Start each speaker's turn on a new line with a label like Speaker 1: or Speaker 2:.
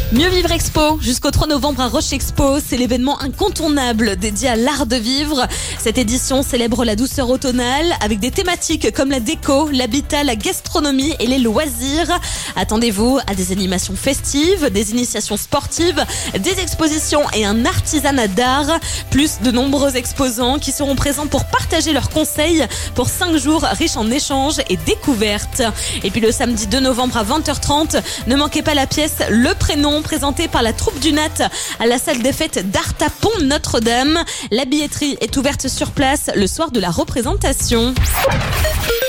Speaker 1: Mieux Vivre Expo, jusqu'au 3 novembre à Roche Expo, c'est l'événement incontournable dédié à l'art de vivre. Cette édition célèbre la douceur automnale avec des thématiques comme la déco, l'habitat, la gastronomie et les loisirs. Attendez-vous à des animations festives, des initiations sportives, des expositions et un artisanat d'art. Plus de nombreux exposants qui seront présents pour partager leurs conseils pour 5 jours riches en échanges et découvertes. Et puis le samedi 2 novembre à 20h30, ne manquez pas la pièce Le Prénom, présenté par la troupe du Nat à la salle des fêtes d'Arta Pont Notre-Dame. La billetterie est ouverte sur place le soir de la représentation.